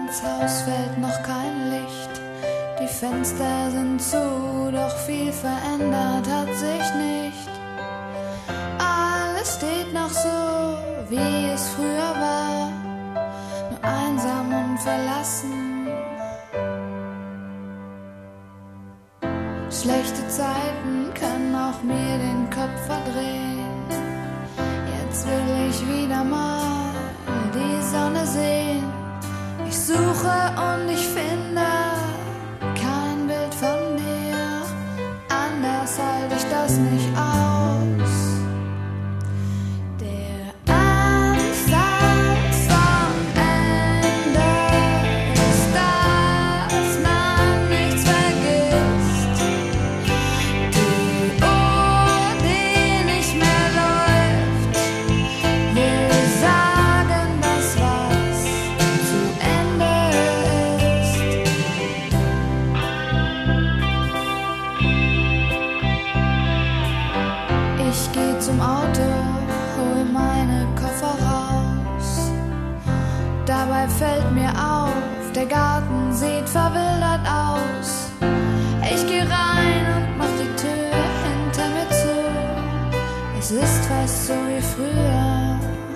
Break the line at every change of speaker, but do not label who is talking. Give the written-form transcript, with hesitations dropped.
ins Haus fällt noch kein Licht. Die Fenster sind zu, doch viel verändert hat sich nicht. Alles steht noch so, wie es früher war, nur einsam und verlassen. Schlechte Zeiten können auch mir den Kopf verdrehen. Jetzt will ich wieder mal die Sonne sehen. Ich suche und ich finde kein Bild von dir. Anders halte ich das nicht aus. Der Anfang vom Ende ist, dass man nichts vergisst. Die Uhr, die nicht mehr läuft, will sagen, dass was zu Ende ist. Ich geh zum Auto, hol meine Koffer raus. Dabei fällt mir auf, der Garten sieht verwildert aus. Ich geh rein und mach die Tür hinter mir zu. Es ist fast so wie früher.